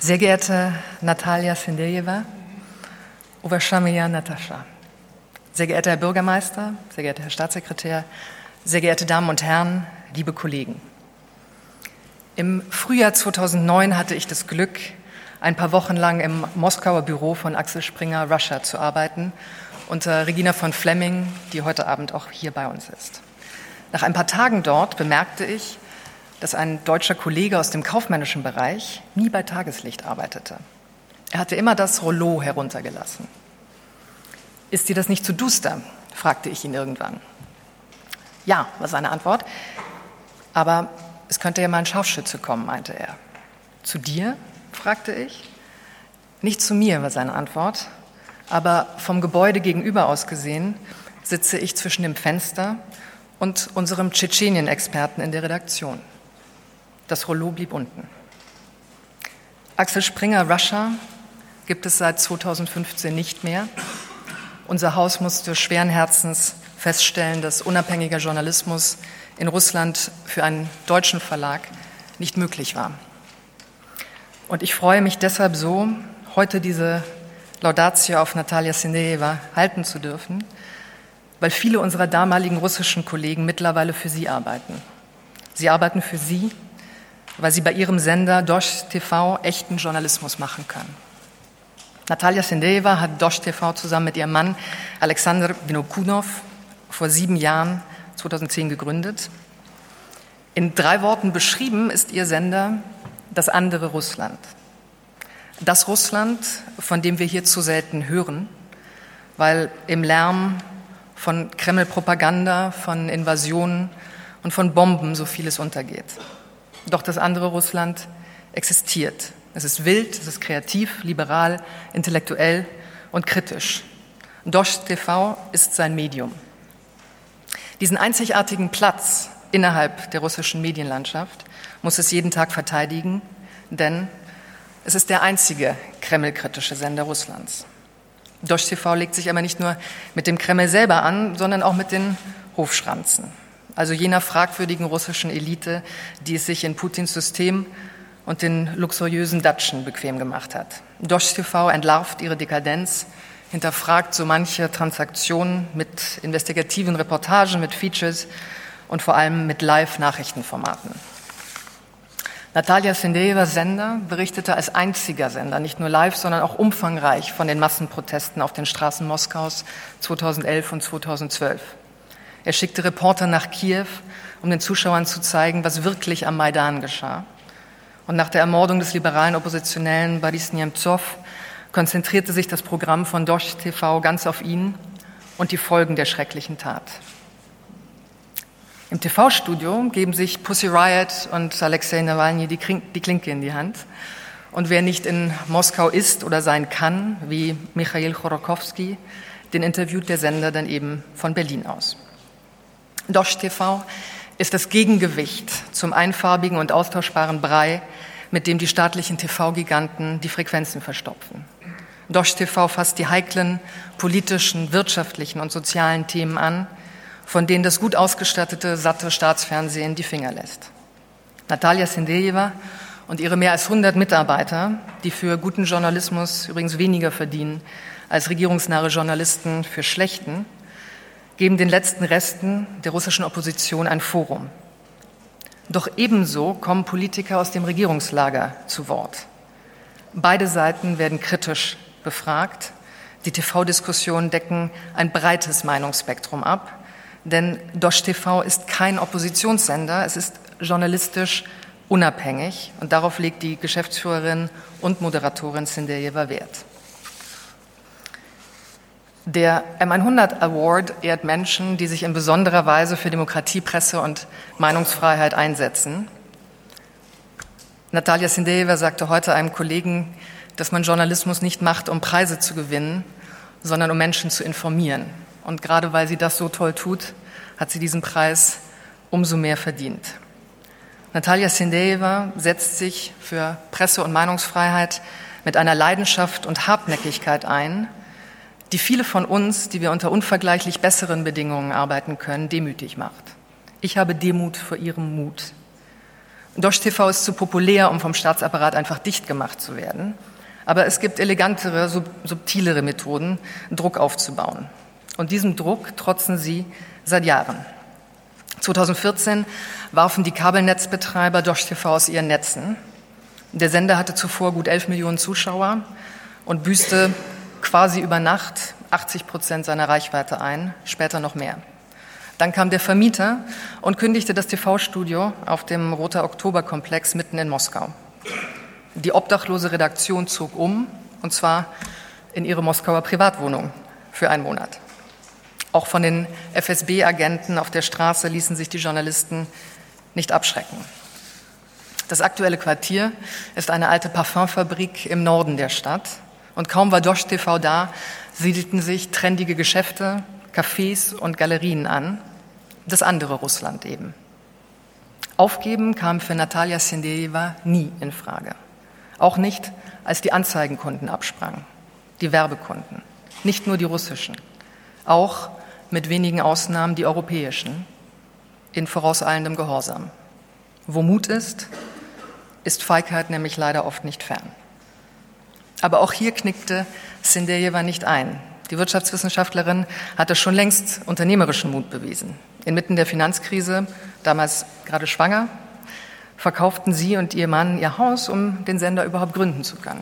Sehr geehrte Natalia Sindejeva, Uvažaja Natascha, sehr geehrter Herr Bürgermeister, sehr geehrter Herr Staatssekretär, sehr geehrte Damen und Herren, liebe Kollegen. Im Frühjahr 2009 hatte ich das Glück, ein paar Wochen lang im Moskauer Büro von Axel Springer Russia zu arbeiten, unter Regina von Flemming, die heute Abend auch hier bei uns ist. Nach ein paar Tagen dort bemerkte ich, dass ein deutscher Kollege aus dem kaufmännischen Bereich nie bei Tageslicht arbeitete. Er hatte immer das Rollo heruntergelassen. »Ist dir das nicht zu duster?« fragte ich ihn irgendwann. »Ja«, war seine Antwort, »aber es könnte ja mal ein Scharfschütze kommen«, meinte er. »Zu dir?«, fragte ich. »Nicht zu mir«, war seine Antwort, »aber vom Gebäude gegenüber aus gesehen sitze ich zwischen dem Fenster und unserem Tschetschenien-Experten in der Redaktion.« Das Rollo blieb unten. Axel Springer Russia gibt es seit 2015 nicht mehr. Unser Haus musste schweren Herzens feststellen, dass unabhängiger Journalismus in Russland für einen deutschen Verlag nicht möglich war. Und ich freue mich deshalb so, heute diese Laudatio auf Natalia Sindejeva halten zu dürfen, weil viele unserer damaligen russischen Kollegen mittlerweile für sie arbeiten. Sie arbeiten für sie, weil sie bei ihrem Sender Dozh TV echten Journalismus machen kann. Natalia Sindejeva hat Dozh TV zusammen mit ihrem Mann Alexander Vinokunov vor 7 Jahren, 2010, gegründet. In 3 Worten beschrieben ist ihr Sender das andere Russland. Das Russland, von dem wir hier zu selten hören, weil im Lärm von Kreml-Propaganda, von Invasionen und von Bomben so vieles untergeht. Doch das andere Russland existiert. Es ist wild, es ist kreativ, liberal, intellektuell und kritisch. Dozh TV ist sein Medium. Diesen einzigartigen Platz innerhalb der russischen Medienlandschaft muss es jeden Tag verteidigen, denn es ist der einzige kremlkritische Sender Russlands. Dozh TV legt sich aber nicht nur mit dem Kreml selber an, sondern auch mit den Hofschranzen, also jener fragwürdigen russischen Elite, die es sich in Putins System und den luxuriösen Datschen bequem gemacht hat. Dozh TV entlarvt ihre Dekadenz, hinterfragt so manche Transaktionen mit investigativen Reportagen, mit Features und vor allem mit Live-Nachrichtenformaten. Natalia Sindejevas Sender berichtete als einziger Sender nicht nur live, sondern auch umfangreich von den Massenprotesten auf den Straßen Moskaus 2011 und 2012. Er schickte Reporter nach Kiew, um den Zuschauern zu zeigen, was wirklich am Maidan geschah. Und nach der Ermordung des liberalen Oppositionellen Boris Nemtsov konzentrierte sich das Programm von Dozh TV ganz auf ihn und die Folgen der schrecklichen Tat. Im TV-Studio geben sich Pussy Riot und Alexei Nawalny die Klinke in die Hand. Und wer nicht in Moskau ist oder sein kann, wie Michail Chodorkowski, den interviewt der Sender dann eben von Berlin aus. Dozh TV ist das Gegengewicht zum einfarbigen und austauschbaren Brei, mit dem die staatlichen TV-Giganten die Frequenzen verstopfen. Dozh TV fasst die heiklen politischen, wirtschaftlichen und sozialen Themen an, von denen das gut ausgestattete, satte Staatsfernsehen die Finger lässt. Natalia Sindejeva und ihre mehr als 100 Mitarbeiter, die für guten Journalismus übrigens weniger verdienen als regierungsnahe Journalisten für schlechten, geben den letzten Resten der russischen Opposition ein Forum. Doch ebenso kommen Politiker aus dem Regierungslager zu Wort. Beide Seiten werden kritisch befragt. Die TV-Diskussionen decken ein breites Meinungsspektrum ab, denn Dozh TV ist kein Oppositionssender, es ist journalistisch unabhängig und darauf legt die Geschäftsführerin und Moderatorin Sindejeva Wert. Der M100 Award ehrt Menschen, die sich in besonderer Weise für Demokratie, Presse und Meinungsfreiheit einsetzen. Natalia Sindejeva sagte heute einem Kollegen, dass man Journalismus nicht macht, um Preise zu gewinnen, sondern um Menschen zu informieren. Und gerade weil sie das so toll tut, hat sie diesen Preis umso mehr verdient. Natalia Sindejeva setzt sich für Presse- und Meinungsfreiheit mit einer Leidenschaft und Hartnäckigkeit ein, die viele von uns, die wir unter unvergleichlich besseren Bedingungen arbeiten können, demütig macht. Ich habe Demut vor ihrem Mut. Dosh TV ist zu populär, um vom Staatsapparat einfach dicht gemacht zu werden. Aber es gibt elegantere, subtilere Methoden, Druck aufzubauen. Und diesem Druck trotzen sie seit Jahren. 2014 warfen die Kabelnetzbetreiber Dosh TV aus ihren Netzen. Der Sender hatte zuvor gut 11 Millionen Zuschauer und büßte quasi über Nacht 80% seiner Reichweite ein, später noch mehr. Dann kam der Vermieter und kündigte das TV-Studio auf dem Roter Oktober-Komplex mitten in Moskau. Die obdachlose Redaktion zog um, und zwar in ihre Moskauer Privatwohnung für einen Monat. Auch von den FSB-Agenten auf der Straße ließen sich die Journalisten nicht abschrecken. Das aktuelle Quartier ist eine alte Parfümfabrik im Norden der Stadt. Und kaum war Dosh TV da, siedelten sich trendige Geschäfte, Cafés und Galerien an. Das andere Russland eben. Aufgeben kam für Natalja Sendejewa nie in Frage. Auch nicht, als die Anzeigenkunden absprangen, die Werbekunden. Nicht nur die russischen, auch mit wenigen Ausnahmen die europäischen, in vorauseilendem Gehorsam. Wo Mut ist Feigheit nämlich leider oft nicht fern. Aber auch hier knickte Sendejewa nicht ein. Die Wirtschaftswissenschaftlerin hatte schon längst unternehmerischen Mut bewiesen. Inmitten der Finanzkrise, damals gerade schwanger, verkauften sie und ihr Mann ihr Haus, um den Sender überhaupt gründen zu können.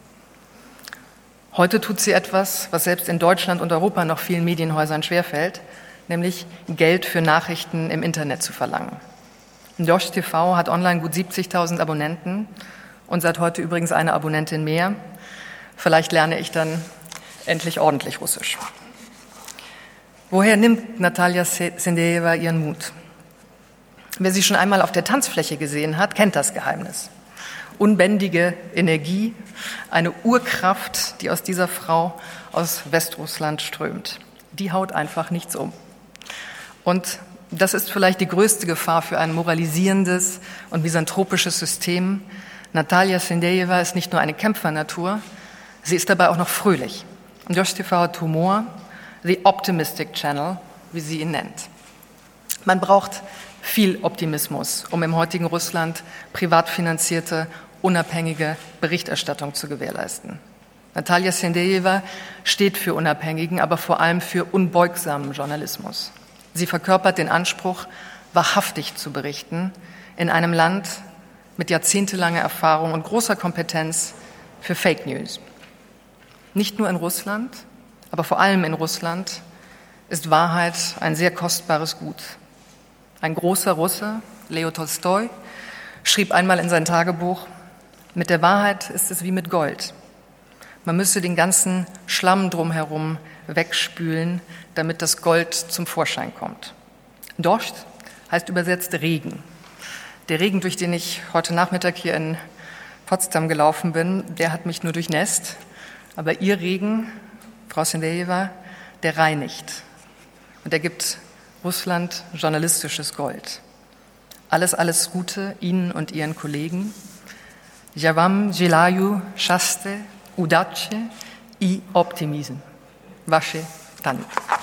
Heute tut sie etwas, was selbst in Deutschland und Europa noch vielen Medienhäusern schwerfällt, nämlich Geld für Nachrichten im Internet zu verlangen. Dosh TV hat online gut 70.000 Abonnenten und seit heute übrigens eine Abonnentin mehr. Vielleicht lerne ich dann endlich ordentlich Russisch. Woher nimmt Natalja Sendejewa ihren Mut? Wer sie schon einmal auf der Tanzfläche gesehen hat, kennt das Geheimnis. Unbändige Energie, eine Urkraft, die aus dieser Frau aus Westrussland strömt. Die haut einfach nichts um. Und das ist vielleicht die größte Gefahr für ein moralisierendes und misanthropisches System. Natalja Sendejewa ist nicht nur eine Kämpfernatur, sie ist dabei auch noch fröhlich. Und Dosh TV hat Humor, the optimistic channel, wie sie ihn nennt. Man braucht viel Optimismus, um im heutigen Russland privat finanzierte, unabhängige Berichterstattung zu gewährleisten. Natalja Sendejewa steht für unabhängigen, aber vor allem für unbeugsamen Journalismus. Sie verkörpert den Anspruch, wahrhaftig zu berichten, in einem Land mit jahrzehntelanger Erfahrung und großer Kompetenz für Fake News. Nicht nur in Russland, aber vor allem in Russland ist Wahrheit ein sehr kostbares Gut. Ein großer Russe, Leo Tolstoi, schrieb einmal in sein Tagebuch: Mit der Wahrheit ist es wie mit Gold. Man müsse den ganzen Schlamm drumherum wegspülen, damit das Gold zum Vorschein kommt. Dosh heißt übersetzt Regen. Der Regen, durch den ich heute Nachmittag hier in Potsdam gelaufen bin, der hat mich nur durchnässt. Aber Ihr Regen, Frau Sendejewa, der reinigt. Und er gibt Russland journalistisches Gold. Alles Gute Ihnen und Ihren Kollegen. Ja вам желаю счастья, удачи и оптимизма. Ваши Tanja.